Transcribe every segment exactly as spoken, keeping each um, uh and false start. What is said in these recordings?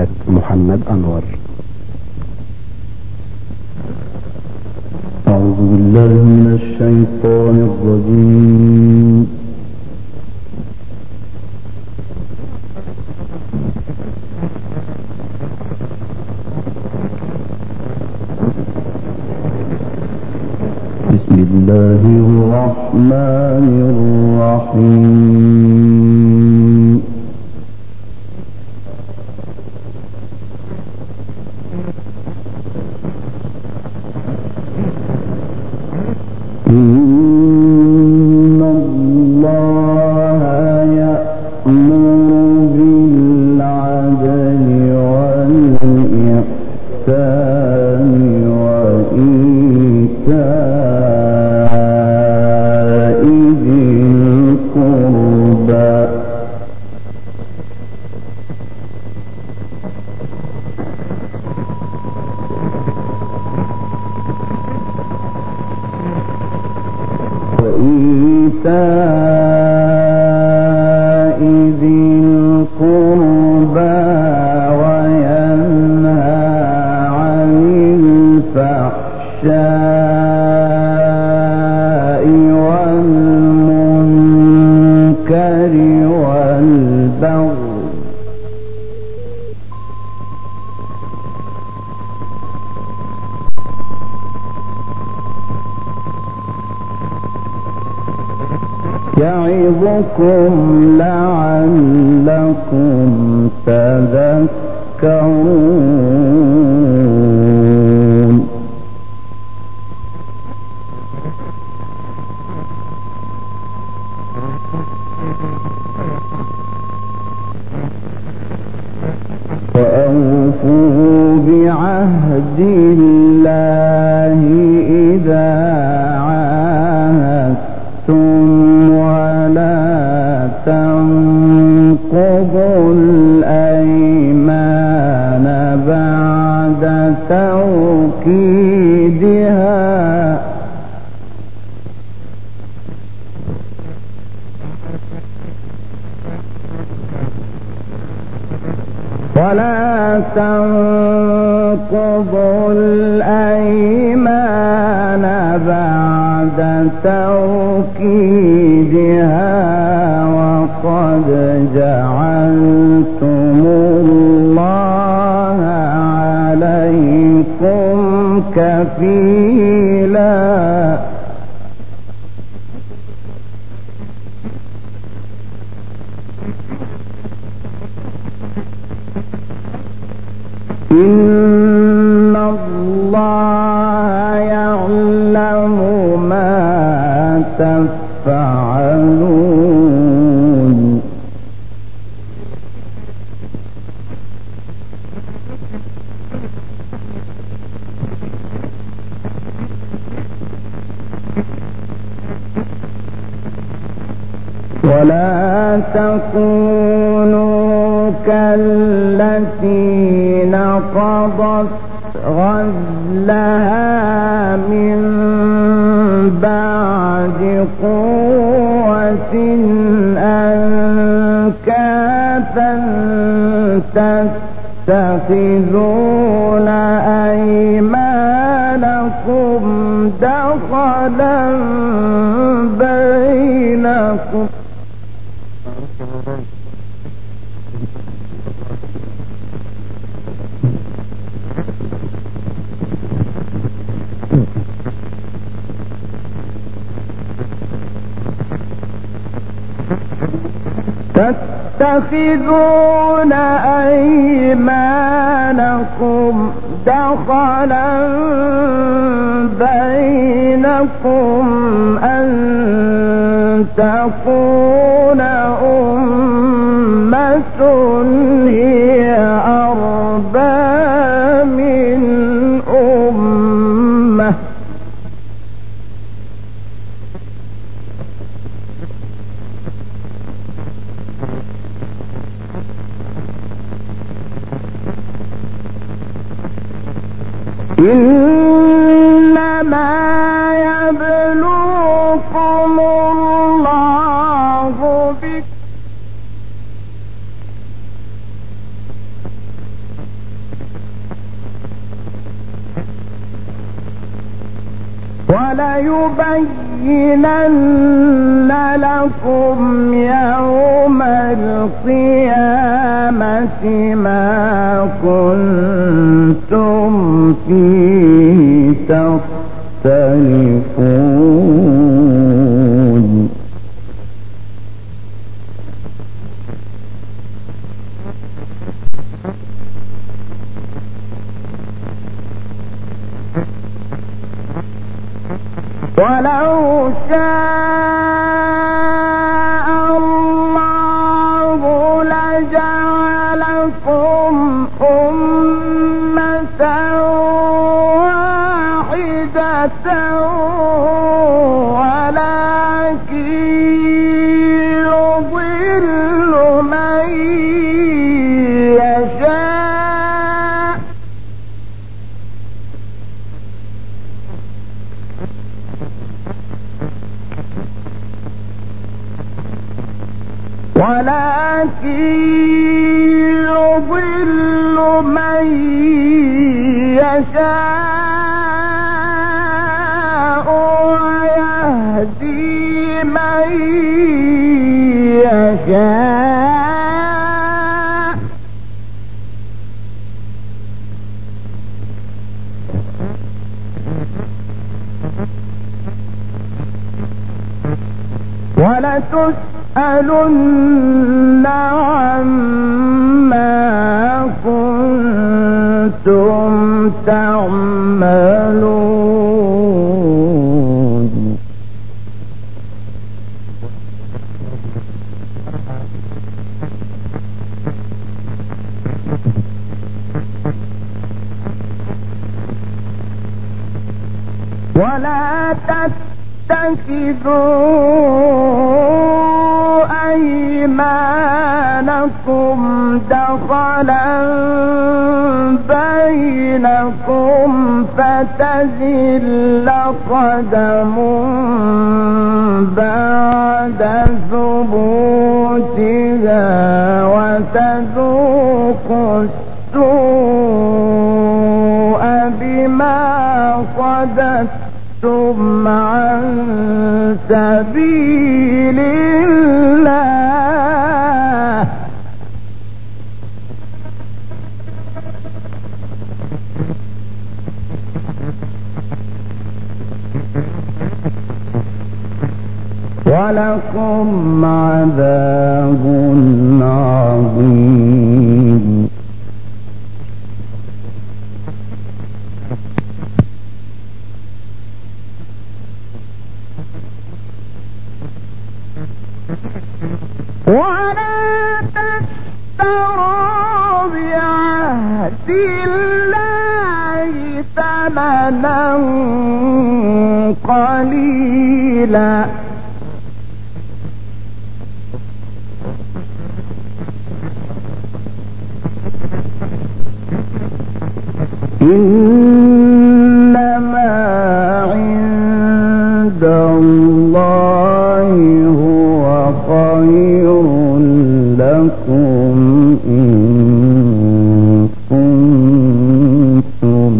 قناة محمد أنور. أعوذ بالله من الشيطان الرجيم. بسم الله الرحمن الرحيم. إن الله يأمر بالعدل والإحسان وإيتاء ذي القربى وإيتاء ذي القربى وينهى عن الفحشاء والمنكر والبغي يعظكم لعلكم تذكرون. وأوفوا بعهد الله إذا عاهدتم ولا تنقضوا الأيمان بعد توكيدها ولا تنقضوا الأيمان بعد توكيدها وقد جعلتم الله عليكم كفيلا. إن الله يعلم ما تفعلون. ولا تكونوا كالتي نقضت غزلها من بعد قوة أنكاثا تتخذون أيمانكم دخلا بينكم تتخذون أيمانكم دخلا بينكم أن تكون أمة هي أربى من أمة إنما يبلوكم الله بك وليبينن لكم يوم القيامة ما كنتم فيه تختلفون ولو شاء الله لجعلكم أمة واحدة ولكن يضل من يشاء ولكن يضل من يشاء ويهدي من يشاء ولتسألن عما كنتم تعملون ولا تتخذوا أيمانكم دخلا بينكم فتزل قدم بعد ثبوتها وتذوقوا السوء بما صددتم عن سبيل الله ولكم عذاب عظيم ولا تشتروا بعهد الله ثمنا قليلا إنما عند الله هو خير لكم إن كنتم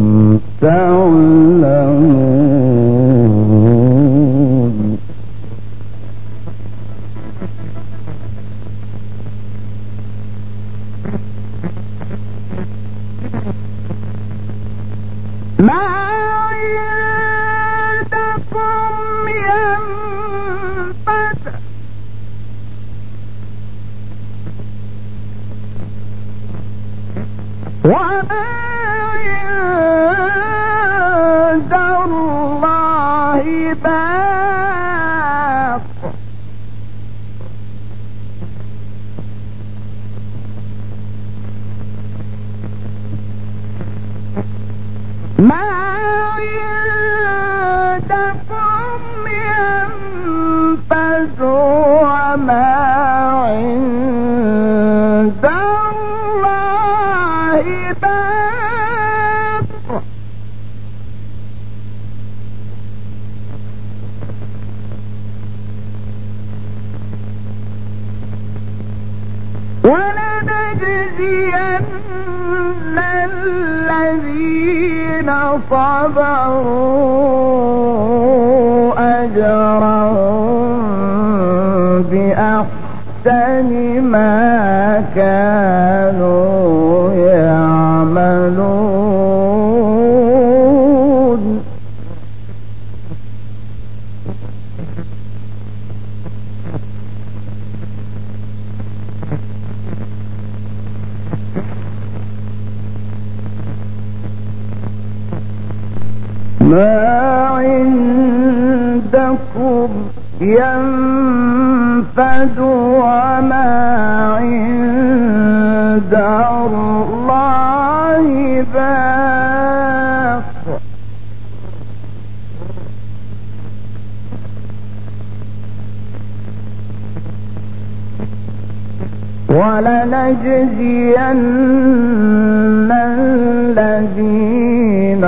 تعلمون ما عندكم ينفد وما عند الله باق ما عندكم ينفد وما عند الله باق ولنجزين الذين صبروا بأحسن ما كانوا يعملون ما عندكم ينفد وما عند الله باق ولنجزين الذين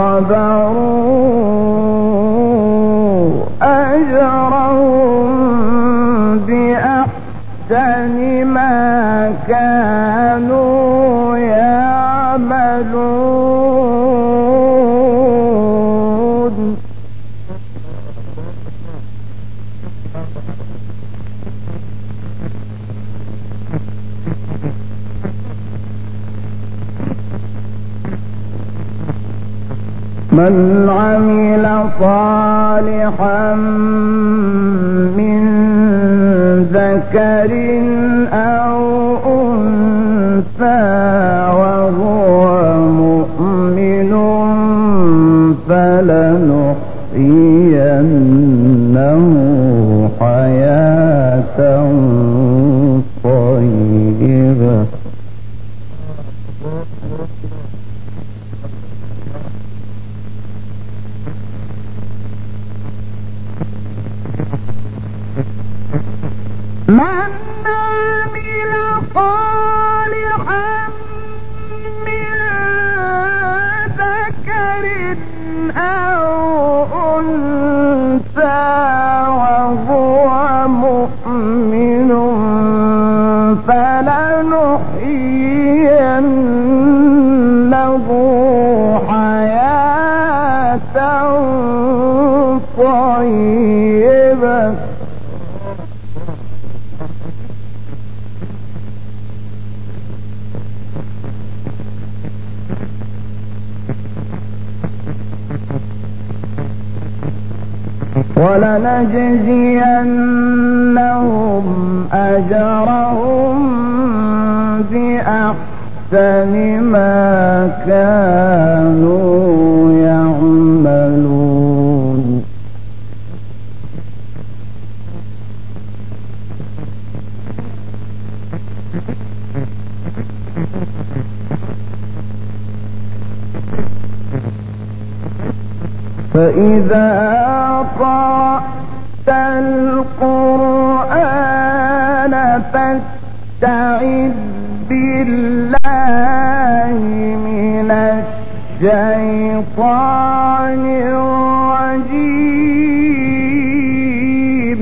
صبروا أجرهم بأحسن ما كانوا يعملون من عمل صالحا من ذكر أو أنثى وهو مؤمن فلنحيينه حياة طيبة من عمل صالحا من ذكر أو أنثى وهو مؤمن فلنحيينه حياة طيبة ولنجزينهم أجرهم بأحسن ما كانوا يعملون فإذا قرأت القرآن فاستعذ بالله من الشيطان الرجيم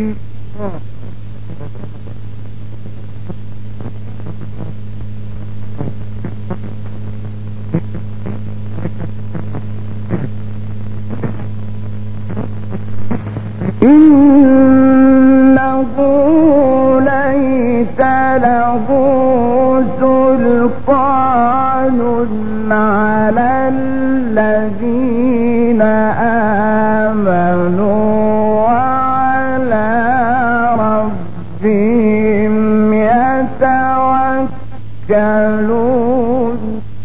إنه ليس له سلطان على الذين آمنوا وعلى ربهم يتوكلون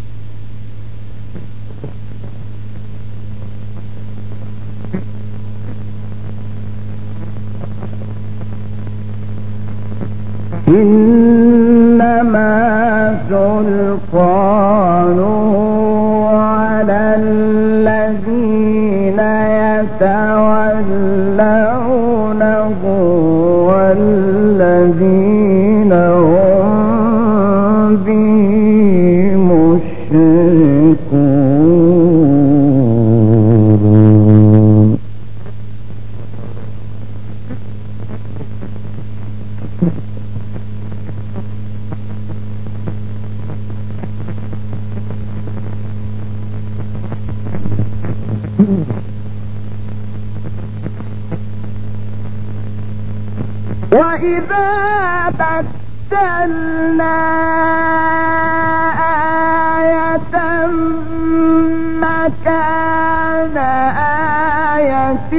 إنما سلطانه على الذين يتولونه والذين هم به مشركون وإن وإذا بدلنا آية مكان آية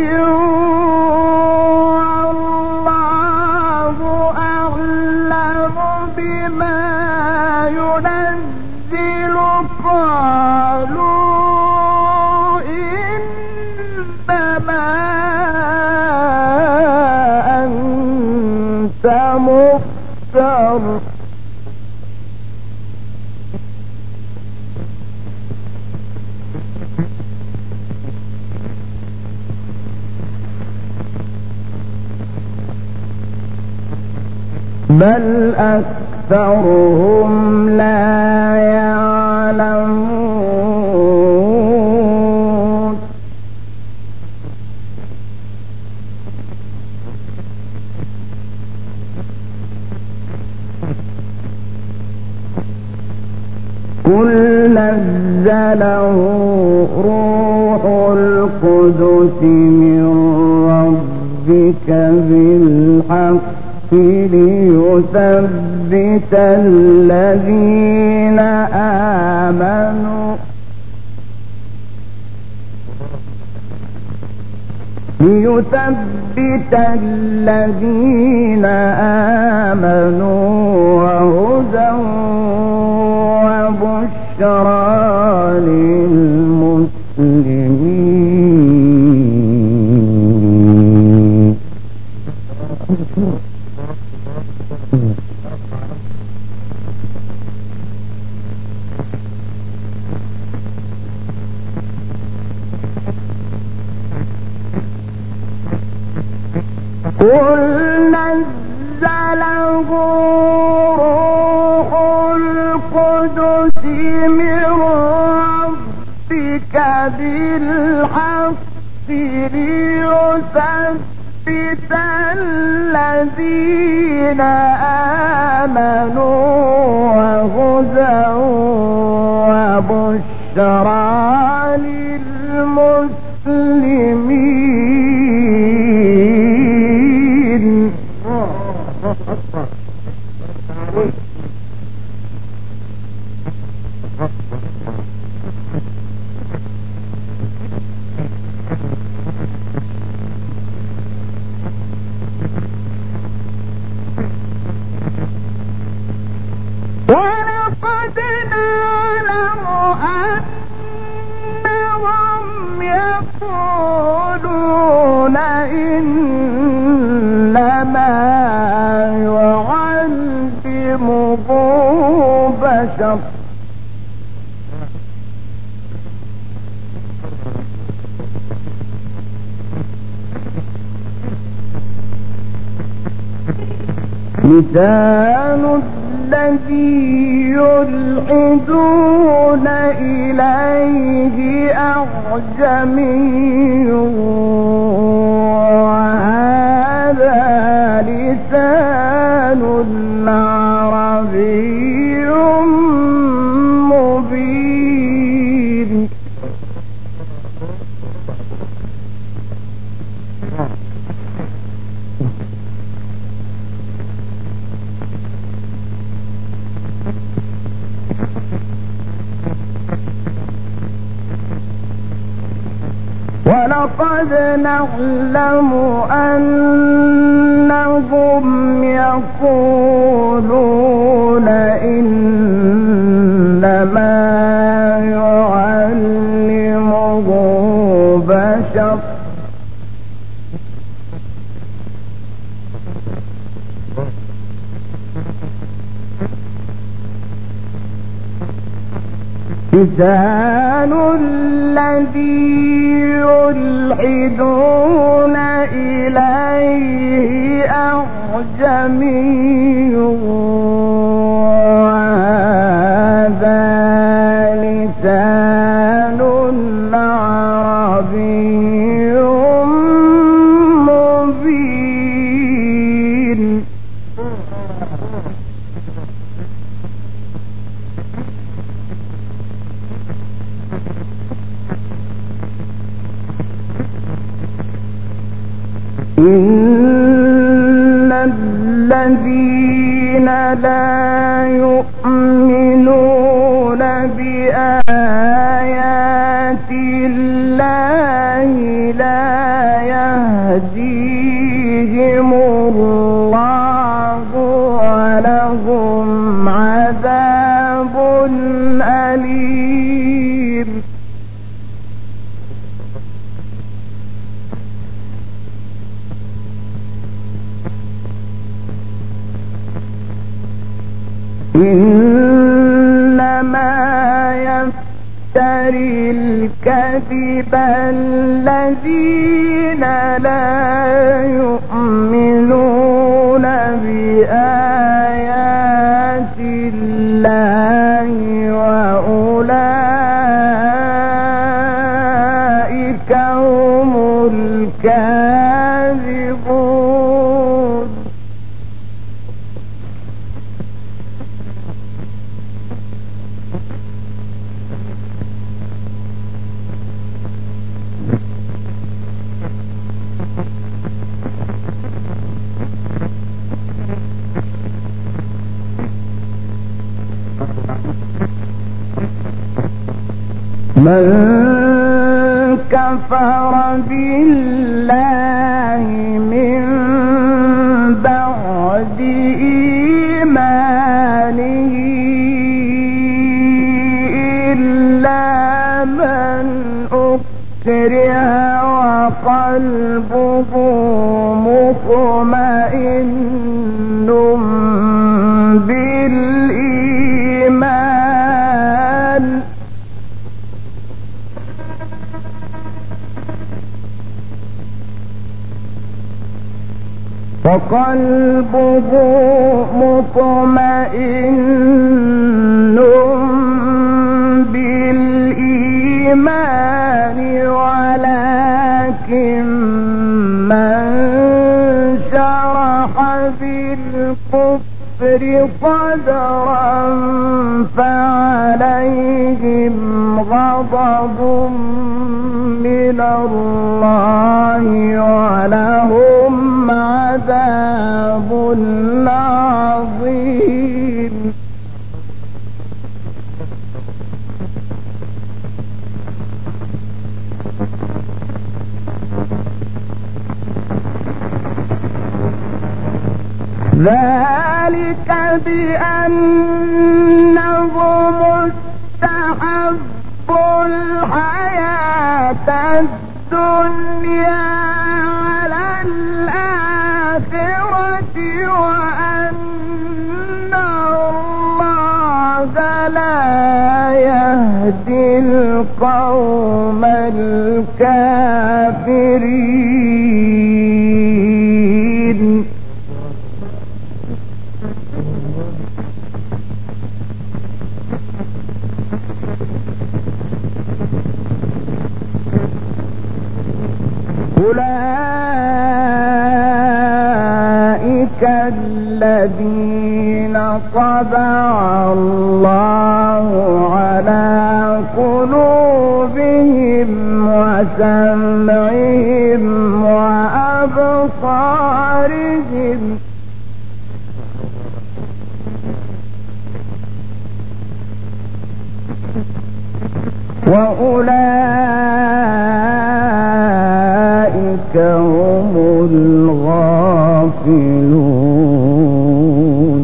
والله أعلم بما ينزل قالوا إنما أنت مفتر بل أكثرهم لا يعلمون قل نزله روح القدس من ربك بالحق ليثبت الذين آمنوا ليثبت الذين آمنوا وهدى وبشرى للمسلمين. قل نزله روح القدس من ربك بالحق ليثبت الذين آمنوا وهدى وبشرى للمسلمين. ولقد نعلم أنهم يقولون إنما يعلمه بشر لسان الذي يلحدون إليه أعجمي وهذا لسان عربي مبين. ولقد نعلم أنهم يقولون إنما يعلمه بشر لسان الذي يلحدون إليه أعجمي وهذا لسان عربي مبين. إن الذين لا يؤمنون بآيات الله لا يهديهم الله ولهم عذاب أليم. إنما يفتري الكذب الذين لا يؤمنون بآيات الله وأولئك هم الكاذبون. من كفر بالله من بعد إيمانه إلا من أكره وقلبه مطمئن بالإيمان وقلبه مطمئن بالإيمان ولكن من شرح بالكفر صدرا فعليهم غضب من الله ولهم عذاب عظيم. ذلك بأنهم استحبوا الحياة الدنيا على الآخرة وأن الله لا يهدي القوم الكافرين. أولئك الذين طبع الله على قلوبهم وسمعهم وأبصارهم وأولئك هم الغافلون.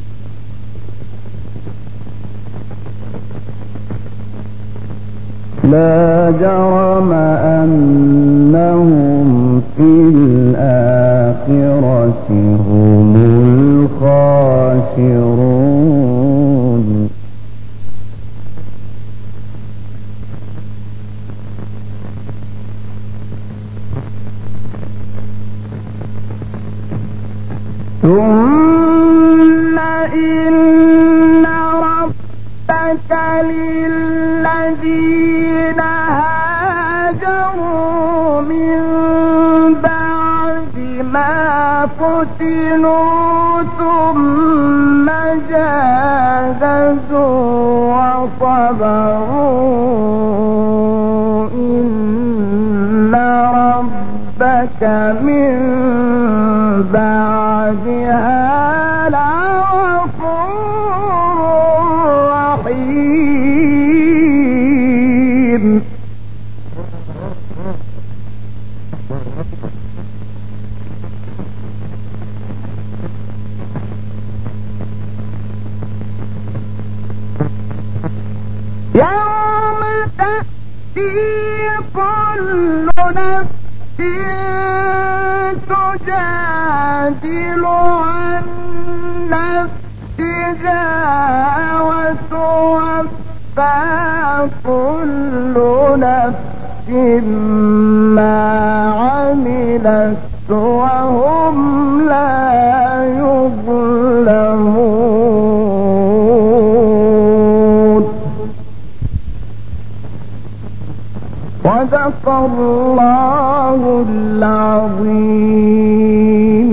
لا جرم أنهم في الآخرة هم الخاسرون. ثم إن ربك للذين هاجروا من بعد ما فتنوا ثم جاهدوا وصبروا إن ربك من بعدها يوم تأتي كل نفس تجادل عن نفسها وتوفى كل نفس ما عملت وهم لا يظلمون. صدق الله العظيم.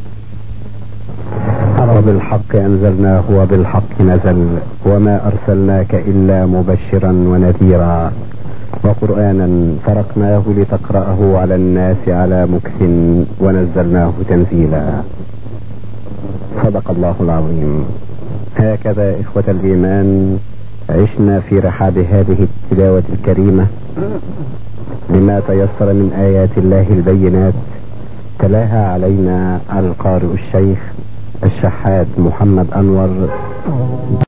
وبالحق أنزلناه وبالحق نزل وما أرسلناك إلا مبشرا ونذيرا وقرآنا فرقناه لتقرأه على الناس على مكث ونزلناه تنزيلا. صدق الله العظيم. هكذا إخوة الإيمان عشنا في رحاب هذه التلاوة الكريمة لما تيسر من آيات الله البينات، تلاها علينا القارئ الشيخ الشحات محمد أنور